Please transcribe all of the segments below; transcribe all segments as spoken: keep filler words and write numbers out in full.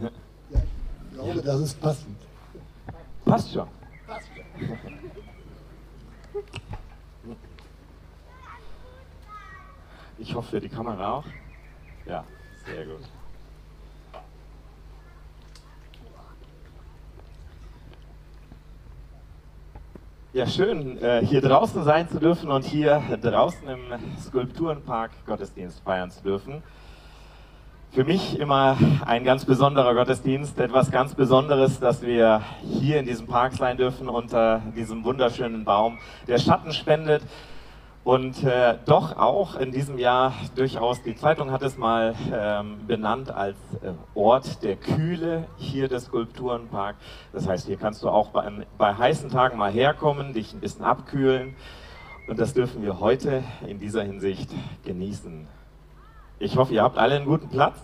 Ja, ich glaube, das ist passend. Passt schon. Passt schon. Ich hoffe, die Kamera auch. Ja, sehr gut. Ja, schön, hier draußen sein zu dürfen und hier draußen im Skulpturenpark Gottesdienst feiern zu dürfen. Für mich immer ein ganz besonderer Gottesdienst, etwas ganz Besonderes, dass wir hier in diesem Park sein dürfen, unter diesem wunderschönen Baum, der Schatten spendet. Und äh, doch auch in diesem Jahr durchaus, die Zeitung hat es mal ähm, benannt als äh, Ort der Kühle hier des Skulpturenpark. Das heißt, hier kannst du auch bei, bei heißen Tagen mal herkommen, dich ein bisschen abkühlen. Und das dürfen wir heute in dieser Hinsicht genießen. Ich hoffe, ihr habt alle einen guten Platz.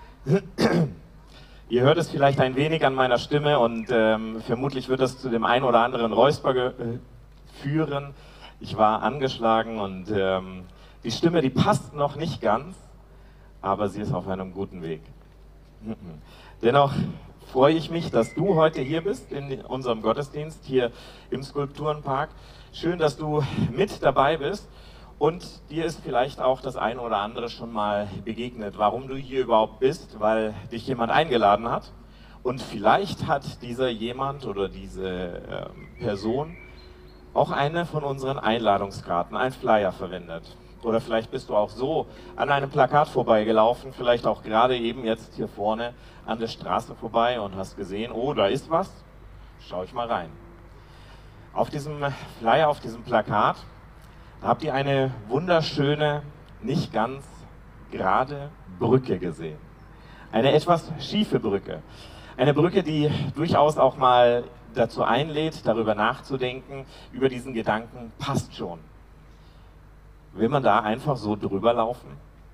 Ihr hört es vielleicht ein wenig an meiner Stimme und ähm, vermutlich wird es zu dem einen oder anderen Räusper äh, führen. Ich war angeschlagen und ähm, die Stimme, die passt noch nicht ganz, aber sie ist auf einem guten Weg. Dennoch freue ich mich, dass du heute hier bist in unserem Gottesdienst, hier im Skulpturenpark. Schön, dass du mit dabei bist und dir ist vielleicht auch das eine oder andere schon mal begegnet, warum du hier überhaupt bist, weil dich jemand eingeladen hat. Und vielleicht hat dieser jemand oder diese ähm, Person auch eine von unseren Einladungskarten, ein Flyer verwendet. Oder vielleicht bist du auch so an einem Plakat vorbeigelaufen, vielleicht auch gerade eben jetzt hier vorne an der Straße vorbei und hast gesehen, oh, da ist was, schau ich mal rein. Auf diesem Flyer, auf diesem Plakat, habt ihr eine wunderschöne, nicht ganz gerade Brücke gesehen. Eine etwas schiefe Brücke. Eine Brücke, die durchaus auch mal dazu einlädt, darüber nachzudenken, über diesen Gedanken, passt schon. Will man da einfach so drüber laufen?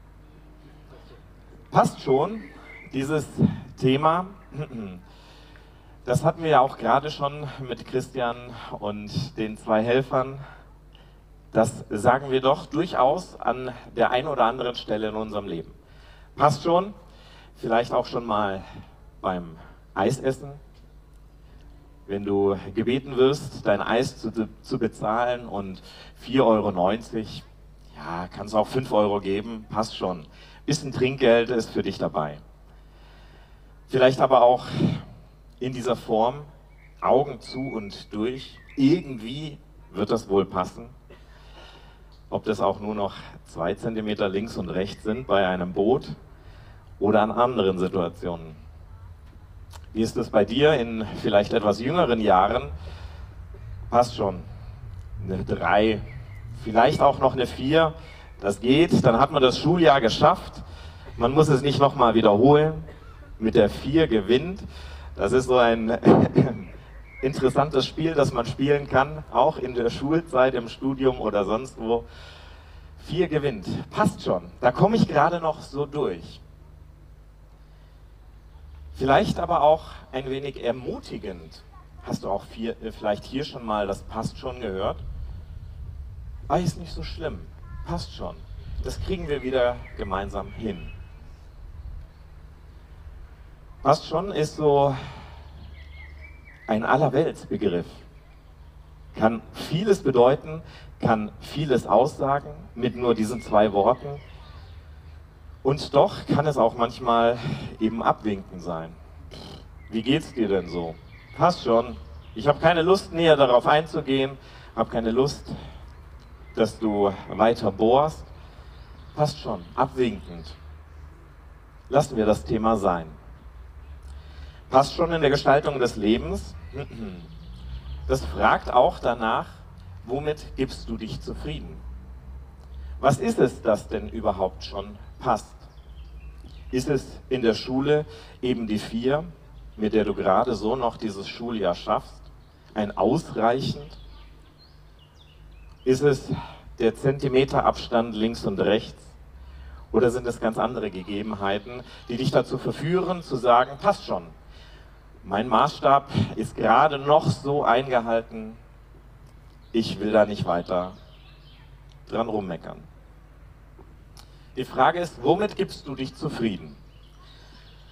Passt schon, dieses Thema, das hatten wir ja auch gerade schon mit Christian und den zwei Helfern. Das sagen wir doch durchaus an der einen oder anderen Stelle in unserem Leben. Passt schon, vielleicht auch schon mal beim Eisessen. Wenn du gebeten wirst, dein Eis zu, zu bezahlen und vier Euro neunzig, ja, kannst auch fünf Euro geben, passt schon. Bisschen Trinkgeld ist für dich dabei. Vielleicht aber auch in dieser Form, Augen zu und durch, irgendwie wird das wohl passen. Ob das auch nur noch zwei Zentimeter links und rechts sind bei einem Boot oder an anderen Situationen. Wie ist es bei dir in vielleicht etwas jüngeren Jahren? Passt schon. Eine drei, vielleicht auch noch eine vier. Das geht, dann hat man das Schuljahr geschafft. Man muss es nicht nochmal wiederholen. Mit der vier gewinnt. Das ist so ein interessantes Spiel, das man spielen kann, auch in der Schulzeit, im Studium oder sonst wo. vier gewinnt. Passt schon. Da komme ich gerade noch so durch. Vielleicht aber auch ein wenig ermutigend. Hast du auch vier, vielleicht hier schon mal das passt schon gehört? Ah, ist nicht so schlimm. Passt schon. Das kriegen wir wieder gemeinsam hin. Passt schon ist so ein Allerweltsbegriff. Kann vieles bedeuten, kann vieles aussagen mit nur diesen zwei Worten. Und doch kann es auch manchmal eben abwinken sein. Wie geht's dir denn so? Passt schon. Ich habe keine Lust, näher darauf einzugehen. Habe keine Lust, dass du weiter bohrst. Passt schon. Abwinkend. Lassen wir das Thema sein. Passt schon in der Gestaltung des Lebens. Das fragt auch danach, womit gibst du dich zufrieden? Was ist es, das denn überhaupt schon passt? Ist es in der Schule eben die vier, mit der du gerade so noch dieses Schuljahr schaffst? Ein ausreichend? Ist es der Zentimeterabstand links und rechts? Oder sind es ganz andere Gegebenheiten, die dich dazu verführen, zu sagen, passt schon. Mein Maßstab ist gerade noch so eingehalten, ich will da nicht weiter dran rummeckern. Die Frage ist, womit gibst du dich zufrieden?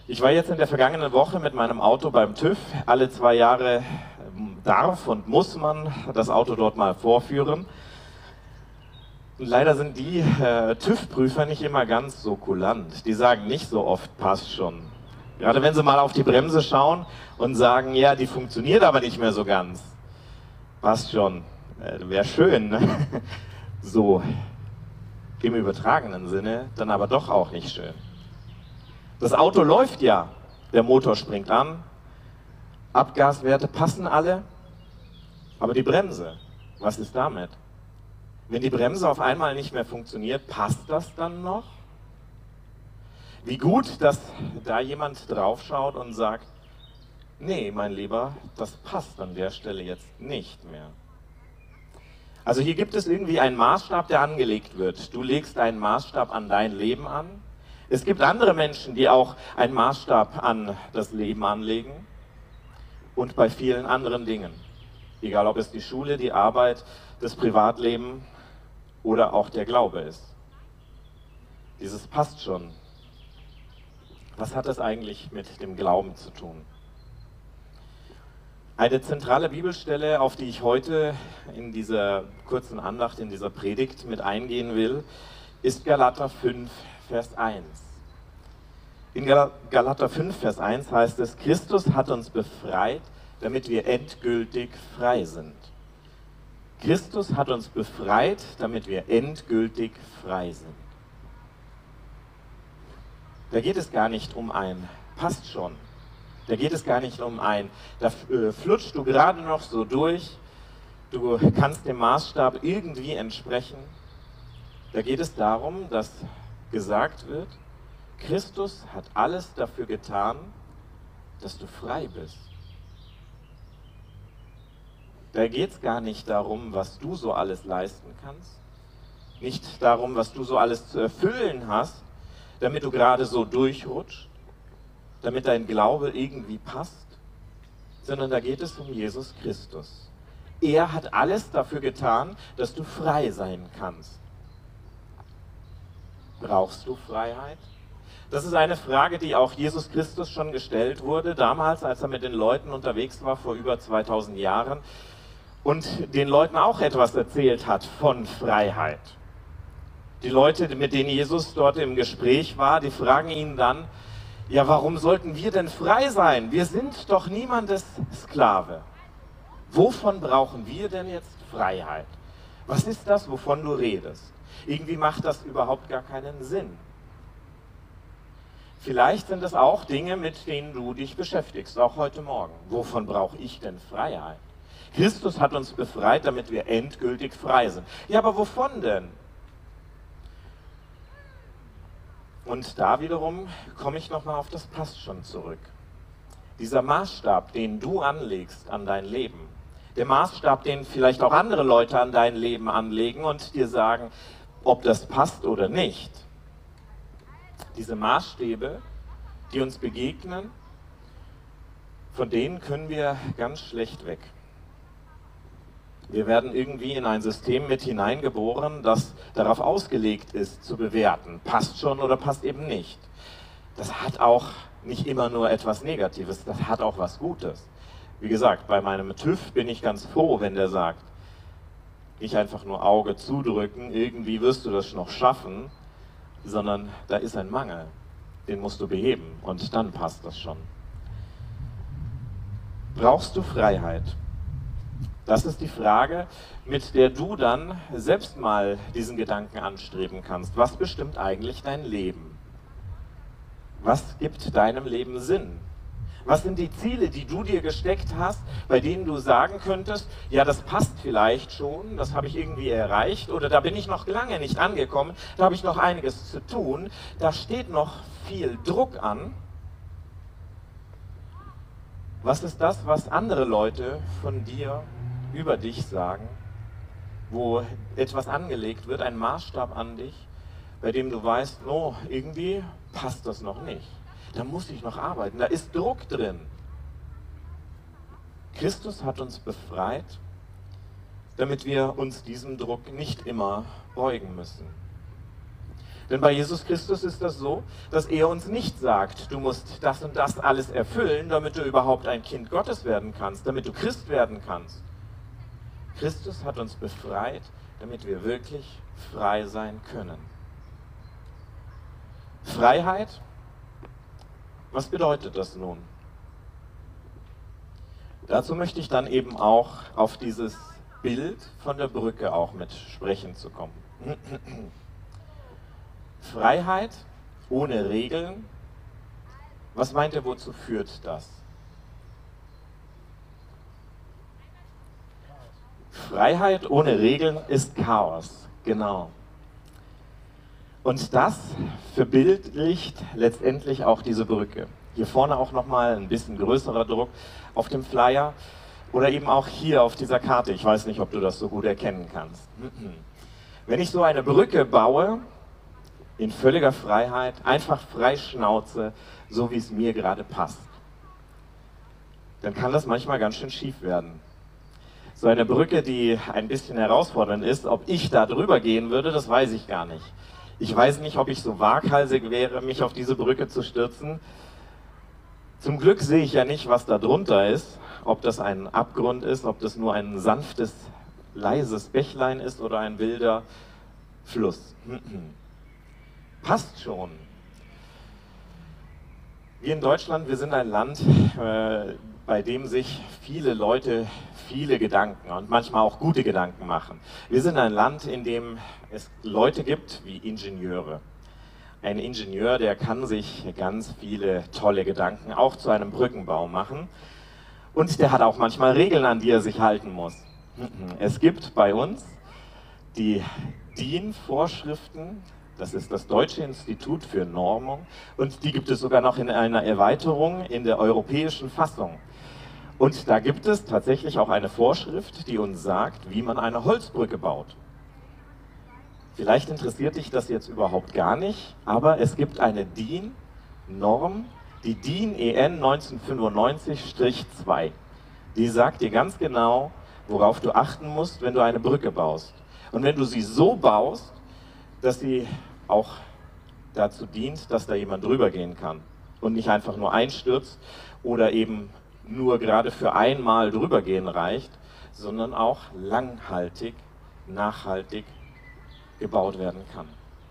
Ich war jetzt in der vergangenen Woche mit meinem Auto beim TÜV. Alle zwei Jahre darf und muss man das Auto dort mal vorführen. Und leider sind die äh, TÜV-Prüfer nicht immer ganz so kulant. Die sagen nicht so oft, passt schon. Gerade wenn sie mal auf die Bremse schauen und sagen, ja, die funktioniert aber nicht mehr so ganz. Passt schon. Äh, wäre schön, ne? So im übertragenen Sinne, dann aber doch auch nicht schön. Das Auto läuft ja, der Motor springt an, Abgaswerte passen alle, aber die Bremse, was ist damit? Wenn die Bremse auf einmal nicht mehr funktioniert, passt das dann noch? Wie gut, dass da jemand draufschaut und sagt, nee, mein Lieber, das passt an der Stelle jetzt nicht mehr. Also hier gibt es irgendwie einen Maßstab, der angelegt wird. Du legst einen Maßstab an dein Leben an. Es gibt andere Menschen, die auch einen Maßstab an das Leben anlegen und bei vielen anderen Dingen. Egal, ob es die Schule, die Arbeit, das Privatleben oder auch der Glaube ist. Dieses passt schon. Was hat das eigentlich mit dem Glauben zu tun? Eine zentrale Bibelstelle, auf die ich heute in dieser kurzen Andacht, in dieser Predigt mit eingehen will, ist Galater fünf, Vers eins. In Galater fünf, Vers eins heißt es, Christus hat uns befreit, damit wir endgültig frei sind. Christus hat uns befreit, damit wir endgültig frei sind. Da geht es gar nicht um ein passt schon. Da geht es gar nicht um ein, da äh, flutschst du gerade noch so durch, du kannst dem Maßstab irgendwie entsprechen. Da geht es darum, dass gesagt wird, Christus hat alles dafür getan, dass du frei bist. Da geht es gar nicht darum, was du so alles leisten kannst, nicht darum, was du so alles zu erfüllen hast, damit du gerade so durchrutscht, damit dein Glaube irgendwie passt, sondern da geht es um Jesus Christus. Er hat alles dafür getan, dass du frei sein kannst. Brauchst du Freiheit? Das ist eine Frage, die auch Jesus Christus schon gestellt wurde, damals, als er mit den Leuten unterwegs war, vor über zweitausend Jahren, und den Leuten auch etwas erzählt hat von Freiheit. Die Leute, mit denen Jesus dort im Gespräch war, die fragen ihn dann, ja, warum sollten wir denn frei sein? Wir sind doch niemandes Sklave. Wovon brauchen wir denn jetzt Freiheit? Was ist das, wovon du redest? Irgendwie macht das überhaupt gar keinen Sinn. Vielleicht sind es auch Dinge, mit denen du dich beschäftigst, auch heute Morgen. Wovon brauche ich denn Freiheit? Christus hat uns befreit, damit wir endgültig frei sind. Ja, aber wovon denn? Und da wiederum komme ich nochmal auf das Passt schon zurück. Dieser Maßstab, den du anlegst an dein Leben, der Maßstab, den vielleicht auch andere Leute an dein Leben anlegen und dir sagen, ob das passt oder nicht. Diese Maßstäbe, die uns begegnen, von denen können wir ganz schlecht weg. Wir werden irgendwie in ein System mit hineingeboren, das darauf ausgelegt ist, zu bewerten. Passt schon oder passt eben nicht. Das hat auch nicht immer nur etwas Negatives, das hat auch was Gutes. Wie gesagt, bei meinem TÜV bin ich ganz froh, wenn der sagt, nicht einfach nur Auge zudrücken, irgendwie wirst du das noch schaffen, sondern da ist ein Mangel, den musst du beheben und dann passt das schon. Brauchst du Freiheit? Das ist die Frage, mit der du dann selbst mal diesen Gedanken anstreben kannst. Was bestimmt eigentlich dein Leben? Was gibt deinem Leben Sinn? Was sind die Ziele, die du dir gesteckt hast, bei denen du sagen könntest, ja, das passt vielleicht schon, das habe ich irgendwie erreicht oder da bin ich noch lange nicht angekommen, da habe ich noch einiges zu tun, da steht noch viel Druck an. Was ist das, was andere Leute von dir über dich sagen, wo etwas angelegt wird, ein Maßstab an dich, bei dem du weißt, no, irgendwie passt das noch nicht. Da muss ich noch arbeiten, da ist Druck drin. Christus hat uns befreit, damit wir uns diesem Druck nicht immer beugen müssen. Denn bei Jesus Christus ist das so, dass er uns nicht sagt, du musst das und das alles erfüllen, damit du überhaupt ein Kind Gottes werden kannst, damit du Christ werden kannst. Christus hat uns befreit, damit wir wirklich frei sein können. Freiheit, was bedeutet das nun? Dazu möchte ich dann eben auch auf dieses Bild von der Brücke auch mit sprechen zu kommen. Freiheit ohne Regeln, was meint ihr, wozu führt das? Freiheit ohne Regeln ist Chaos, genau. Und das verbildlicht letztendlich auch diese Brücke. Hier vorne auch nochmal ein bisschen größerer Druck auf dem Flyer oder eben auch hier auf dieser Karte. Ich weiß nicht, ob du das so gut erkennen kannst. Wenn ich so eine Brücke baue, in völliger Freiheit, einfach frei Schnauze, so wie es mir gerade passt, dann kann das manchmal ganz schön schief werden. So eine Brücke, die ein bisschen herausfordernd ist, ob ich da drüber gehen würde, das weiß ich gar nicht. Ich weiß nicht, ob ich so waghalsig wäre, mich auf diese Brücke zu stürzen. Zum Glück sehe ich ja nicht, was da drunter ist, ob das ein Abgrund ist, ob das nur ein sanftes, leises Bächlein ist oder ein wilder Fluss. Passt schon. Wir in Deutschland, wir sind ein Land, äh, bei dem sich viele Leute viele Gedanken und manchmal auch gute Gedanken machen. Wir sind ein Land, in dem es Leute gibt wie Ingenieure. Ein Ingenieur, der kann sich ganz viele tolle Gedanken auch zu einem Brückenbau machen. Und der hat auch manchmal Regeln, an die er sich halten muss. Es gibt bei uns die D I N-Vorschriften, das ist das Deutsche Institut für Normung, und die gibt es sogar noch in einer Erweiterung in der europäischen Fassung. Und da gibt es tatsächlich auch eine Vorschrift, die uns sagt, wie man eine Holzbrücke baut. Vielleicht interessiert dich das jetzt überhaupt gar nicht, aber es gibt eine D I N-Norm, die D I N E N neunzehnhundertfünfundneunzig zwei. Die sagt dir ganz genau, worauf du achten musst, wenn du eine Brücke baust. Und wenn du sie so baust, dass sie auch dazu dient, dass da jemand drüber gehen kann und nicht einfach nur einstürzt oder eben nur gerade für einmal drüber gehen reicht, sondern auch langhaltig, nachhaltig gebaut werden kann.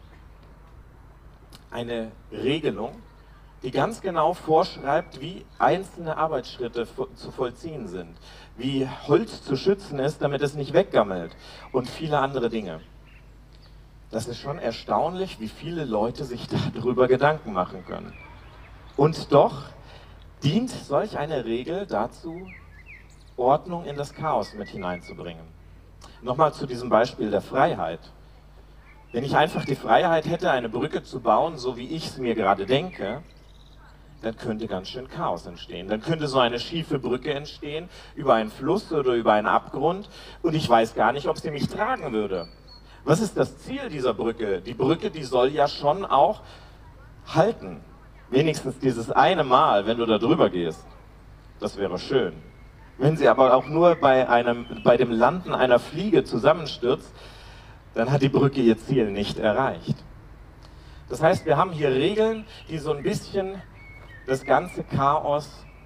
Eine Regelung, die ganz genau vorschreibt, wie einzelne Arbeitsschritte zu vollziehen sind, wie Holz zu schützen ist, damit es nicht weggammelt und viele andere Dinge. Das ist schon erstaunlich, wie viele Leute sich darüber Gedanken machen können. Und doch dient solch eine Regel dazu, Ordnung in das Chaos mit hineinzubringen. Nochmal zu diesem Beispiel der Freiheit. Wenn ich einfach die Freiheit hätte, eine Brücke zu bauen, so wie ich es mir gerade denke, dann könnte ganz schön Chaos entstehen. Dann könnte so eine schiefe Brücke entstehen, über einen Fluss oder über einen Abgrund, und ich weiß gar nicht, ob sie mich tragen würde. Was ist das Ziel dieser Brücke? Die Brücke, die soll ja schon auch halten. Wenigstens dieses eine Mal, wenn du da drüber gehst. Das wäre schön. Wenn sie aber auch nur bei, einem, bei dem Landen einer Fliege zusammenstürzt, dann hat die Brücke ihr Ziel nicht erreicht. Das heißt, wir haben hier Regeln, die so ein bisschen das ganze Chaos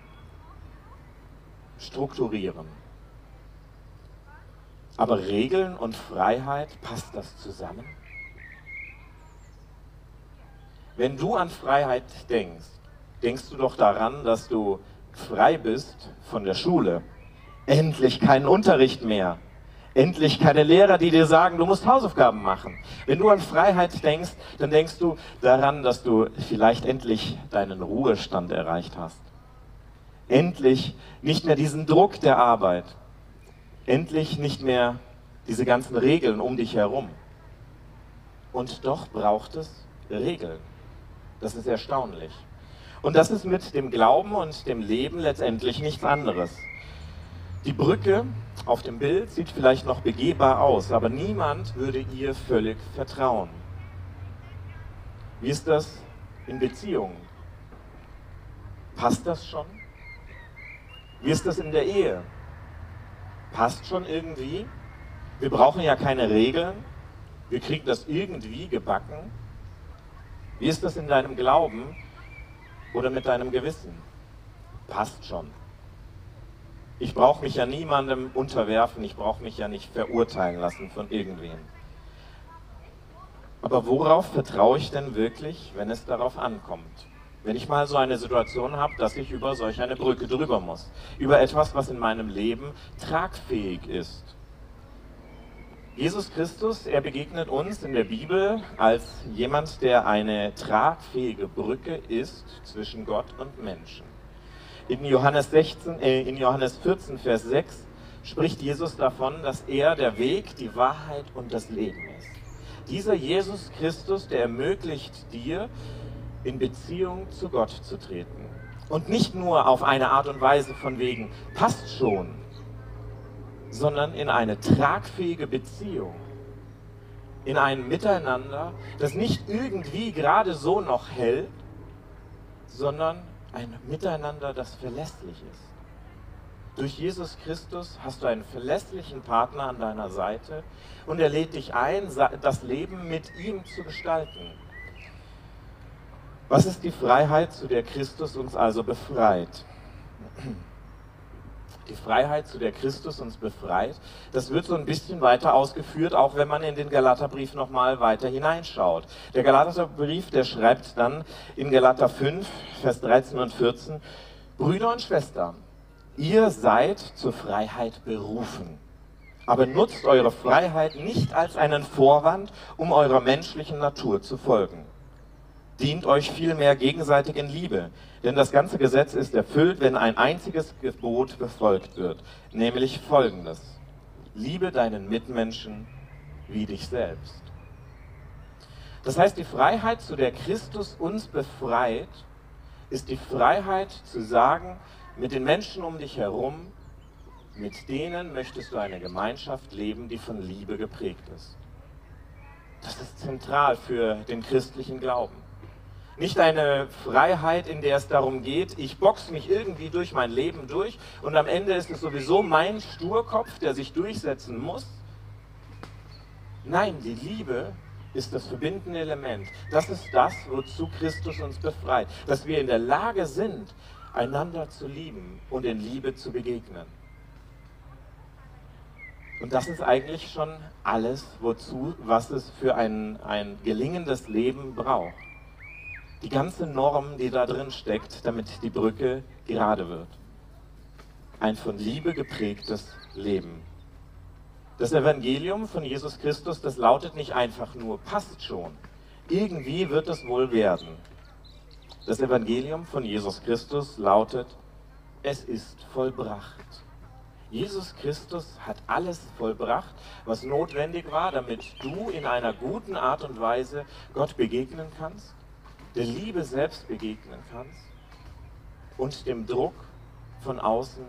strukturieren. Aber Regeln und Freiheit, passt das zusammen? Wenn du an Freiheit denkst, denkst du doch daran, dass du frei bist von der Schule. Endlich keinen Unterricht mehr. Endlich keine Lehrer, die dir sagen, du musst Hausaufgaben machen. Wenn du an Freiheit denkst, dann denkst du daran, dass du vielleicht endlich deinen Ruhestand erreicht hast. Endlich nicht mehr diesen Druck der Arbeit. Endlich nicht mehr diese ganzen Regeln um dich herum. Und doch braucht es Regeln. Das ist erstaunlich. Und das ist mit dem Glauben und dem Leben letztendlich nichts anderes. Die Brücke auf dem Bild sieht vielleicht noch begehbar aus, aber niemand würde ihr völlig vertrauen. Wie ist das in Beziehungen? Passt das schon? Wie ist das in der Ehe? Passt schon irgendwie? Wir brauchen ja keine Regeln. Wir kriegen das irgendwie gebacken. Wie ist das in deinem Glauben oder mit deinem Gewissen? Passt schon. Ich brauche mich ja niemandem unterwerfen, ich brauche mich ja nicht verurteilen lassen von irgendwem. Aber worauf vertraue ich denn wirklich, wenn es darauf ankommt? Wenn ich mal so eine Situation habe, dass ich über solch eine Brücke drüber muss, über etwas, was in meinem Leben tragfähig ist. Jesus Christus, er begegnet uns in der Bibel als jemand, der eine tragfähige Brücke ist zwischen Gott und Menschen. In Johannes, sechzehn, äh, in Johannes vierzehn, Vers sechs spricht Jesus davon, dass er der Weg, die Wahrheit und das Leben ist. Dieser Jesus Christus, der ermöglicht dir, in Beziehung zu Gott zu treten. Und nicht nur auf eine Art und Weise von wegen, passt schon, sondern in eine tragfähige Beziehung. In ein Miteinander, das nicht irgendwie gerade so noch hält, sondern ein Miteinander, das verlässlich ist. Durch Jesus Christus hast du einen verlässlichen Partner an deiner Seite und er lädt dich ein, das Leben mit ihm zu gestalten. Was ist die Freiheit, zu der Christus uns also befreit? Die Freiheit, zu der Christus uns befreit, das wird so ein bisschen weiter ausgeführt, auch wenn man in den Galaterbrief nochmal weiter hineinschaut. Der Galaterbrief, der schreibt dann in Galater fünf, Vers dreizehn und vierzehn, Brüder und Schwestern, ihr seid zur Freiheit berufen, aber nutzt eure Freiheit nicht als einen Vorwand, um eurer menschlichen Natur zu folgen. Dient euch vielmehr gegenseitig in Liebe, denn das ganze Gesetz ist erfüllt, wenn ein einziges Gebot befolgt wird, nämlich folgendes: Liebe deinen Mitmenschen wie dich selbst. Das heißt, die Freiheit, zu der Christus uns befreit, ist die Freiheit zu sagen, mit den Menschen um dich herum, mit denen möchtest du eine Gemeinschaft leben, die von Liebe geprägt ist. Das ist zentral für den christlichen Glauben. Nicht eine Freiheit, in der es darum geht, ich boxe mich irgendwie durch mein Leben durch und am Ende ist es sowieso mein Sturkopf, der sich durchsetzen muss. Nein, die Liebe ist das verbindende Element. Das ist das, wozu Christus uns befreit. Dass wir in der Lage sind, einander zu lieben und in Liebe zu begegnen. Und das ist eigentlich schon alles, wozu, was es für ein, ein gelingendes Leben braucht. Die ganze Norm, die da drin steckt, damit die Brücke gerade wird. Ein von Liebe geprägtes Leben. Das Evangelium von Jesus Christus, das lautet nicht einfach nur, passt schon. Irgendwie wird es wohl werden. Das Evangelium von Jesus Christus lautet, es ist vollbracht. Jesus Christus hat alles vollbracht, was notwendig war, damit du in einer guten Art und Weise Gott begegnen kannst, der Liebe selbst begegnen kannst und dem Druck von außen,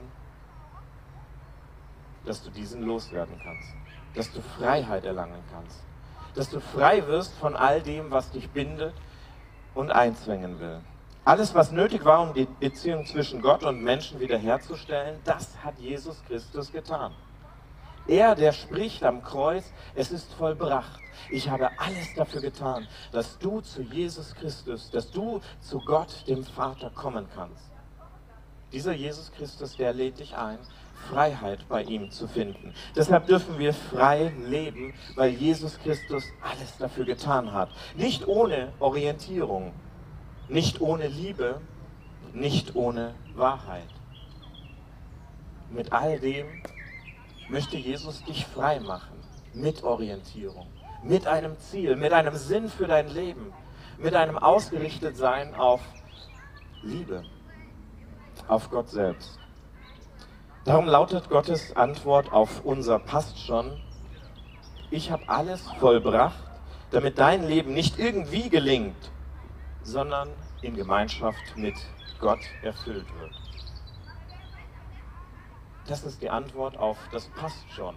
dass du diesen loswerden kannst, dass du Freiheit erlangen kannst, dass du frei wirst von all dem, was dich bindet und einzwängen will. Alles, was nötig war, um die Beziehung zwischen Gott und Menschen wiederherzustellen, das hat Jesus Christus getan. Er, der spricht am Kreuz, es ist vollbracht. Ich habe alles dafür getan, dass du zu Jesus Christus, dass du zu Gott, dem Vater, kommen kannst. Dieser Jesus Christus, der lädt dich ein, Freiheit bei ihm zu finden. Deshalb dürfen wir frei leben, weil Jesus Christus alles dafür getan hat. Nicht ohne Orientierung, nicht ohne Liebe, nicht ohne Wahrheit. Mit all dem möchte Jesus dich frei machen, mit Orientierung, mit einem Ziel, mit einem Sinn für dein Leben, mit einem Ausgerichtetsein auf Liebe, auf Gott selbst. Darum lautet Gottes Antwort auf unser Passt schon, ich habe alles vollbracht, damit dein Leben nicht irgendwie gelingt, sondern in Gemeinschaft mit Gott erfüllt wird. Das ist die Antwort auf das passt schon.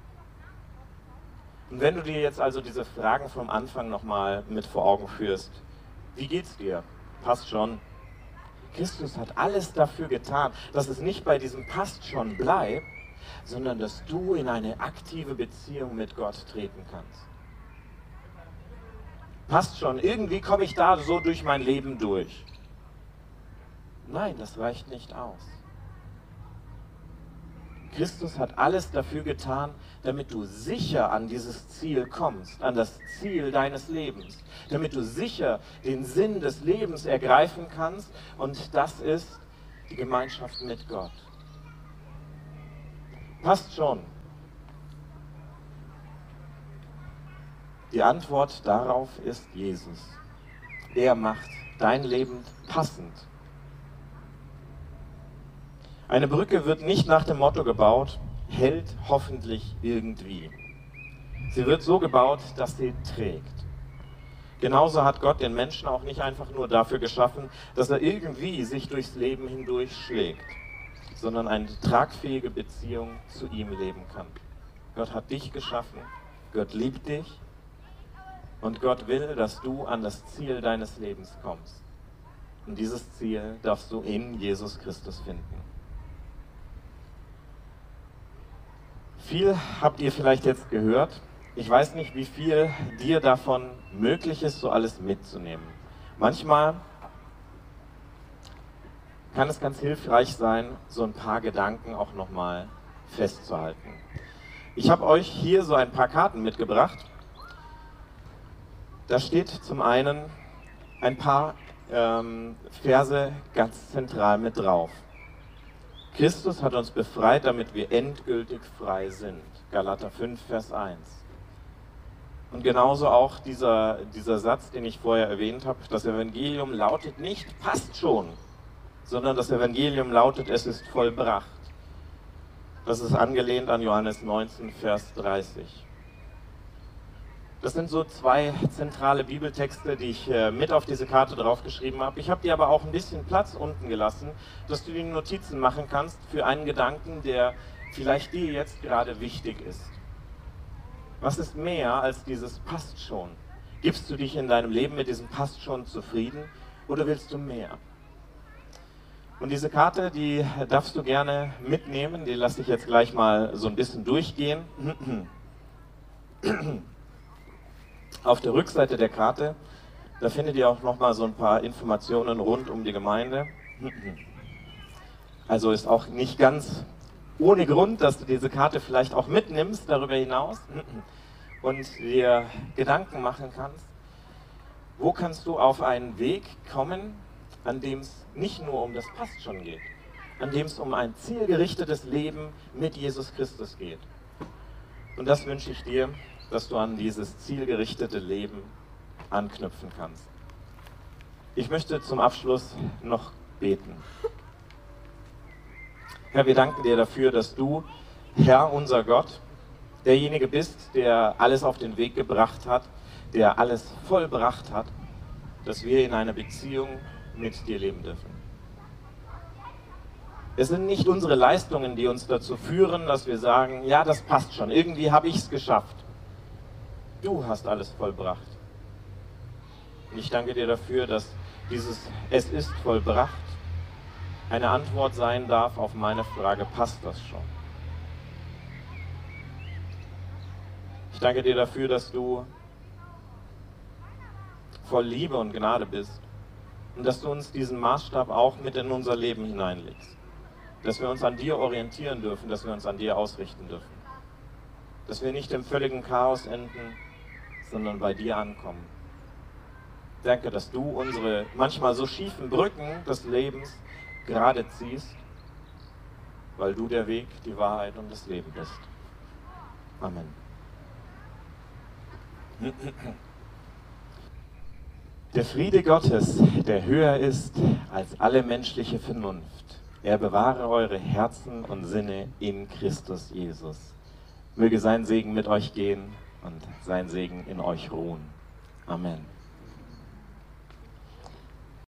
Und wenn du dir jetzt also diese Fragen vom Anfang nochmal mit vor Augen führst, wie geht's dir? Passt schon. Christus hat alles dafür getan, dass es nicht bei diesem passt schon bleibt, sondern dass du in eine aktive Beziehung mit Gott treten kannst. passt schon, irgendwie komme ich da so durch mein Leben durch. Nein, das reicht nicht aus. Christus hat alles dafür getan, damit du sicher an dieses Ziel kommst, an das Ziel deines Lebens, damit du sicher den Sinn des Lebens ergreifen kannst, und das ist die Gemeinschaft mit Gott. Passt schon. Die Antwort darauf ist Jesus. Er macht dein Leben passend. Eine Brücke wird nicht nach dem Motto gebaut, hält hoffentlich irgendwie. Sie wird so gebaut, dass sie trägt. Genauso hat Gott den Menschen auch nicht einfach nur dafür geschaffen, dass er irgendwie sich durchs Leben hindurch schlägt, sondern eine tragfähige Beziehung zu ihm leben kann. Gott hat dich geschaffen, Gott liebt dich und Gott will, dass du an das Ziel deines Lebens kommst. Und dieses Ziel darfst du in Jesus Christus finden. Viel habt ihr vielleicht jetzt gehört. Ich weiß nicht, wie viel dir davon möglich ist, so alles mitzunehmen. Manchmal kann es ganz hilfreich sein, so ein paar Gedanken auch nochmal festzuhalten. Ich habe euch hier so ein paar Karten mitgebracht. Da steht zum einen ein paar ähm, Verse ganz zentral mit drauf. Christus hat uns befreit, damit wir endgültig frei sind. Galater fünf, Vers eins. Und genauso auch dieser, dieser Satz, den ich vorher erwähnt habe, das Evangelium lautet nicht, passt schon, sondern das Evangelium lautet, es ist vollbracht. Das ist angelehnt an Johannes neunzehn, Vers dreißig. Das sind so zwei zentrale Bibeltexte, die ich äh, mit auf diese Karte draufgeschrieben habe. Ich habe dir aber auch ein bisschen Platz unten gelassen, dass du die Notizen machen kannst für einen Gedanken, der vielleicht dir jetzt gerade wichtig ist. Was ist mehr als dieses passt schon? Gibst du dich in deinem Leben mit diesem passt schon zufrieden oder willst du mehr? Und diese Karte, die darfst du gerne mitnehmen, die lasse ich jetzt gleich mal so ein bisschen durchgehen. Auf der Rückseite der Karte, da findet ihr auch nochmal so ein paar Informationen rund um die Gemeinde. Also ist auch nicht ganz ohne Grund, dass du diese Karte vielleicht auch mitnimmst darüber hinaus und dir Gedanken machen kannst. Wo kannst du auf einen Weg kommen, an dem es nicht nur um das Passt schon geht, an dem es um ein zielgerichtetes Leben mit Jesus Christus geht. Und das wünsche ich dir, dass du an dieses zielgerichtete Leben anknüpfen kannst. Ich möchte zum Abschluss noch beten. Herr, wir danken dir dafür, dass du, Herr, unser Gott, derjenige bist, der alles auf den Weg gebracht hat, der alles vollbracht hat, dass wir in einer Beziehung mit dir leben dürfen. Es sind nicht unsere Leistungen, die uns dazu führen, dass wir sagen, ja, das passt schon, irgendwie habe ich es geschafft. Du hast alles vollbracht. Und ich danke dir dafür, dass dieses Es ist vollbracht eine Antwort sein darf auf meine Frage, passt das schon? Ich danke dir dafür, dass du voll Liebe und Gnade bist und dass du uns diesen Maßstab auch mit in unser Leben hineinlegst. Dass wir uns an dir orientieren dürfen, dass wir uns an dir ausrichten dürfen. Dass wir nicht im völligen Chaos enden, sondern bei dir ankommen. Danke, dass du unsere manchmal so schiefen Brücken des Lebens gerade ziehst, weil du der Weg, die Wahrheit und das Leben bist. Amen. Der Friede Gottes, der höher ist als alle menschliche Vernunft, er bewahre eure Herzen und Sinne in Christus Jesus. Möge sein Segen mit euch gehen und sein Segen in euch ruhen. Amen.